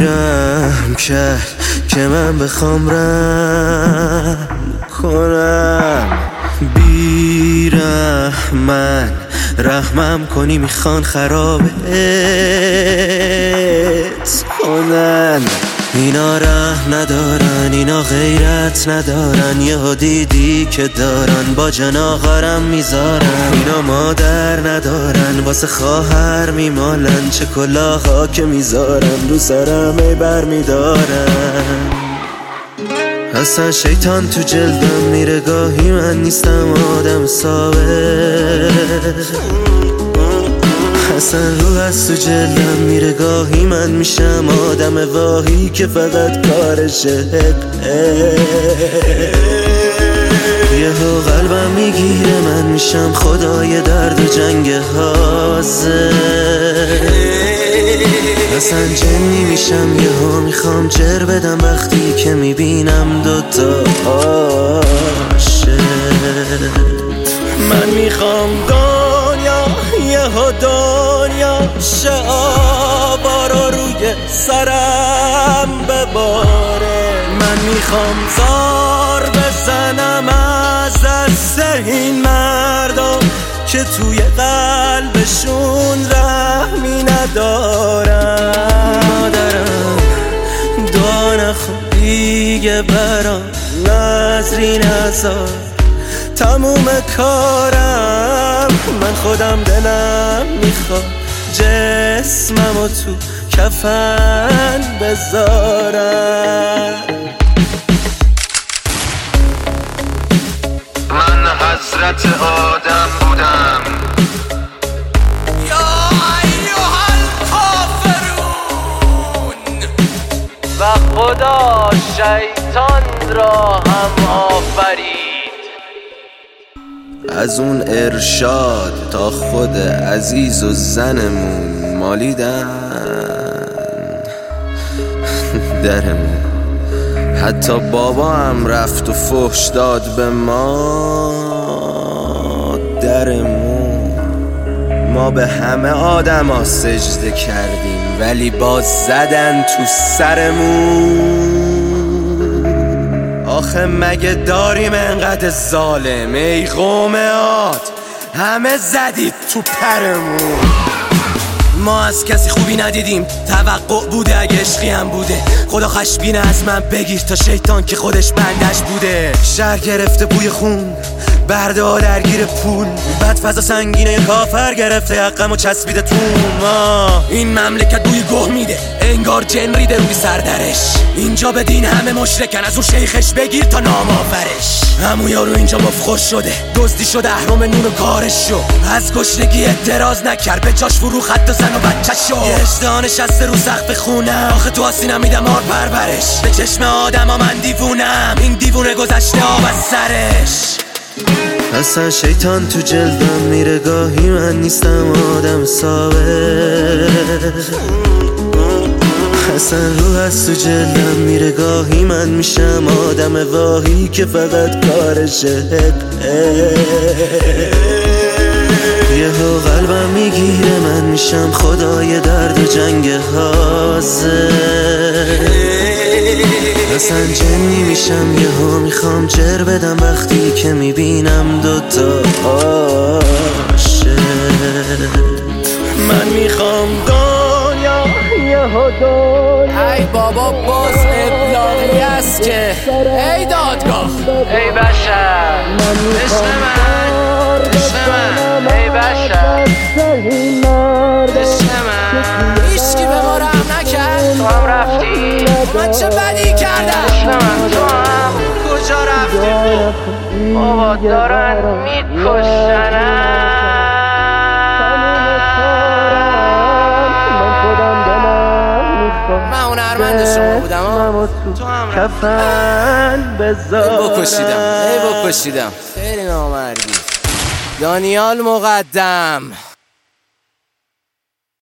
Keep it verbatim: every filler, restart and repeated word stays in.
بیرم کرد که من بخوام رم کنم. بیرحمن رحمم کنی میخوان خرابت کنن. اینا رحم ندارن، اینا غیرت ندارن، یهو دیدی که دارن با جناغارم میذارن. اینا مادر ندارن واسه خواهر میمالن، چه کلاها که میذارن رو سرم ای بر میدارن. اصلا شیطان تو جلدم میره گاهی من نیستم آدم ثابت. اصلا روح از تو جلدم میره گاهی من میشم آدم واهی که فقط کارشه. یهو قلبم میگیره من میشم خدای درد و جنگ حاضر. اصلا جنی میشم یهو میخوام جر بدم وقتی که میبینم دوتا عاشق. من میخوام دنیا یهو دنیا شه آبارو روی سرم بباره. من میخوام زار بزنم از دست این مردم که توی قلبشون رحمی ندارم. مادرم دعا نخون دیگه برام نظری نذار، تموم کارم من خودم دلم میخواد جسممو تو کفن بذارم. من حضرت آدم بودم یا ایها الکافرون، و خدا شیطان را هم آفرید. از اون ارشاد تا خود عزیز و زنمون مالیدن درمون. حتی بابا هم رفت و فحش داد به ما درمون. ما به همه آدم ها سجده کردیم ولی باز زدن تو سرمون. آخه مگه داریم انقدر ظالم ای قوم عاد، همه زدید تو پرمون. ما از کسی خوبی ندیدیم، توقع بوده اگه عشقی هم بوده. خدا خشبینه از من بگیر تا شیطان که خودش بندش بوده. شهر گرفته بوی خون، برده ها درگیر پول، بد فضا سنگینه یه کافر گرفته حقم و چسبیده تو ما. این مملکت بوی گوه میده انگار جن ریده روی سردرش. اینجا به دین همه مشرکن، از اون شیخش بگیر تا نام آفرش. همون یارو اینجا مفخور شده، دزدی شده اهرام نون و کارش شو. از گشنگی اعتراض نکرد به جاش فرو خط و زن و بچه شو. یه اجده نشسته رو سقف خونم، آخه تو آسینم میدم آر پرورش. به چشم آدم ها من دیوونم، این دیوونه گذشته آب از سرش. اصلا شیطان تو جلدم میره گاهی من نیستم آدم ثابت. اصلا روح از تو جلدم میره گاهی من میشم آدم واهی که فقط کارشه. یهو قلبم میگیره من میشم خدای درد و جنگ حاضر. اصلا جنی میشم یهو میخوام جر بدم وقتی که میبینم دوتا عاشق. من میخوام دنیا یهو دنیا. ای بابا باز ابلاغی است که ای دادگاه، ای بشر عشق من، عشق من، ای بشر عشق من. هیچکی به ما رحم نکرد، تو هم رفتی، من چه بدی کردم؟ عشق من تو هم کجا رفتی؟ بابا دارن میکشنم. من اون هنرمند شما بودم ها، تو هم کفن بذارم. ای بکشیدم، ای بکشیدم، خیلی نامردی. دانیال مقدم.